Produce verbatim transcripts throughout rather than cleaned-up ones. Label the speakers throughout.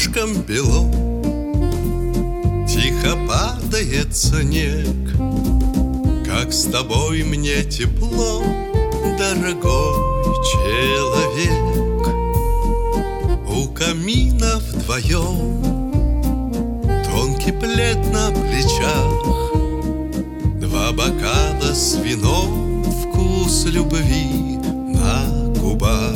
Speaker 1: окошком бело тихо падает снег. Как с тобой мне тепло, дорогой человек. У камина вдвоем, тонкий плед на плечах, два бокала с вином, вкус любви на губах.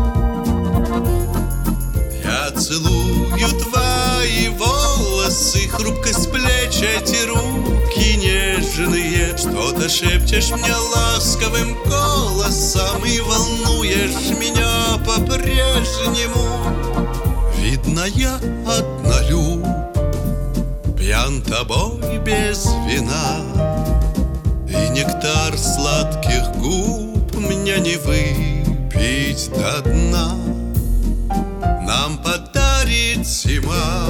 Speaker 1: Я целую твои волосы, хрупкость плеч, эти руки нежные. Что-то шепчешь мне ласковым голосом и волнуешь меня по-прежнему. Видно, я однолюб, пьян тобой без вина, и нектар сладких губ мне не выпить до дна. Нам подарит зима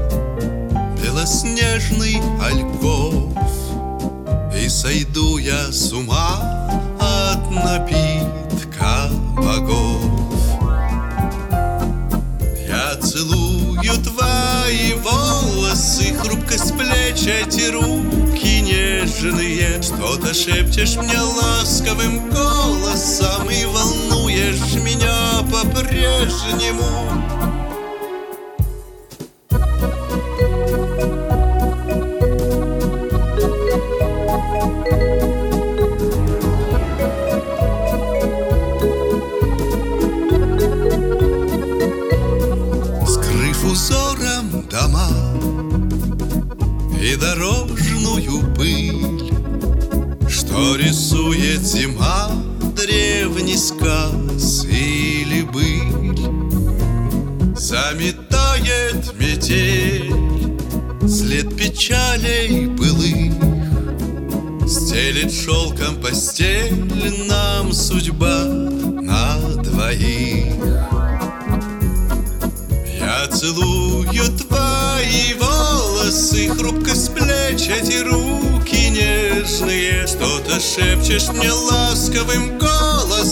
Speaker 1: белоснежный альгов, и сойду я с ума от напитка богов. Я целую твои волосы, хрупкость плеч, эти руки нежные. Что-то шепчешь мне ласковым голосом и волнуешь меня по-прежнему. Узором дома и дорожную пыль, что рисует зима, древний сказ или быль. Заметает метель след печалей былых, стелет шелком постель нам судьба на двоих. Я целую твои волосы, хрупкость плеч, эти руки нежные. Что-то шепчешь мне ласковым голосом